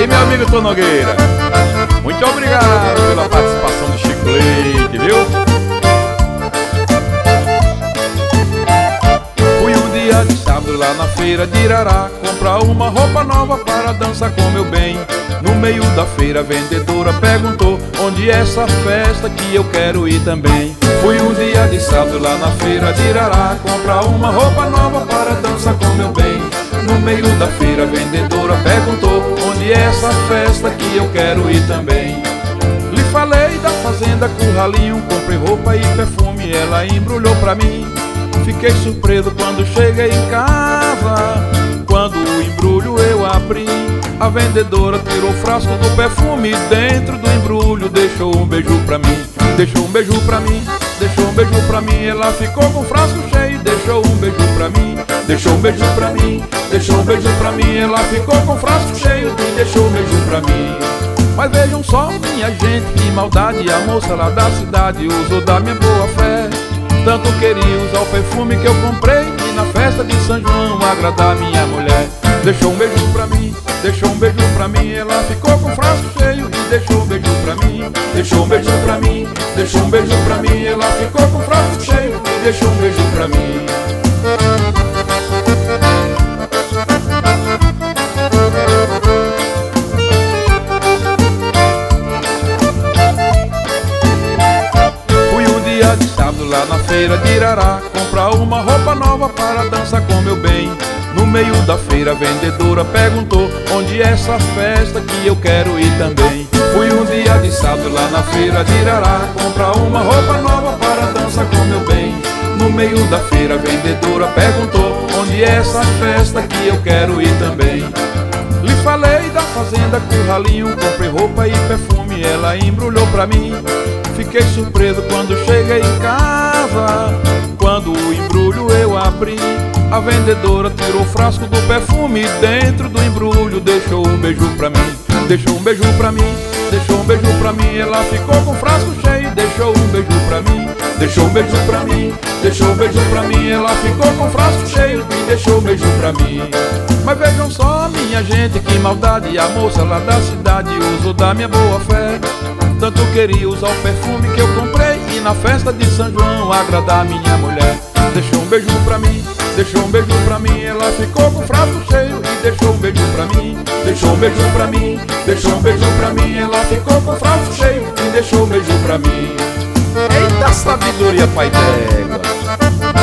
aí, meu amigo Tom Nogueira, muito obrigado pela participação do Chico Leite, viu? Fui um dia de sábado lá na feira de Irará comprar uma roupa nova para dançar com meu bem. No meio da feira a vendedora perguntou: onde é essa festa que eu quero ir também? Fui um dia de sábado lá na feira de Irará comprar uma roupa nova para dançar com meu bem. No meio da feira a vendedora perguntou: onde é essa festa que eu quero ir também? Lhe falei da fazenda Curralinho, comprei roupa e perfume, ela embrulhou pra mim. Fiquei surpreso quando cheguei em casa, quando o embrulho eu abri. A vendedora tirou o frasco do perfume e dentro do embrulho deixou um beijo pra mim. Deixou um beijo pra mim, deixou um beijo pra mim. Ela ficou com o frasco cheio, deixou um beijo pra mim. Deixou um beijo pra mim, deixou um beijo pra mim. Ela ficou com o frasco cheio e deixou um beijo pra mim. Mas vejam só, minha gente, que maldade. A moça lá da cidade usou da minha boa fé. Tanto queria usar o perfume que eu comprei e na festa de São João agradar minha mulher. Deixou um beijo pra mim, deixou um beijo pra mim. Ela ficou com o frasco cheio e deixou um beijo pra mim. Deixou um beijo pra mim, deixou um beijo pra mim. Ela ficou com o frasco cheio e deixou um beijo pra mim. De sábado lá na feira de Irará comprar uma roupa nova para dançar com meu bem. No meio da feira a vendedora perguntou: onde é essa festa que eu quero ir também? Fui um dia de sábado lá na feira de Irará comprar uma roupa nova para dançar com meu bem. No meio da feira a vendedora perguntou: onde é essa festa que eu quero ir também? Lhe falei da fazenda Curralinho, comprei roupa e perfume, ela embrulhou pra mim. Fiquei surpreso quando cheguei em casa, quando o embrulho eu abri. A vendedora tirou o frasco do perfume e dentro do embrulho deixou um beijo pra mim. Deixou um beijo pra mim, deixou um beijo pra mim. Ela ficou com o frasco cheio e deixou um beijo pra mim. Deixou um beijo pra mim, deixou um beijo pra mim. Ela ficou com o frasco cheio e deixou um beijo pra mim. Mas vejam só, minha gente, que maldade. A moça lá da cidade usou da minha boa fé. Tanto queria usar o perfume que eu comprei e na festa de São João agradar minha mulher. Deixou um beijo pra mim, deixou um beijo pra mim. Ela ficou com o frasco cheio e deixou um beijo pra mim. Deixou um beijo pra mim, deixou um beijo pra mim. Ela ficou com o frasco cheio e deixou um beijo pra mim. Eita sabedoria, pai d'égua!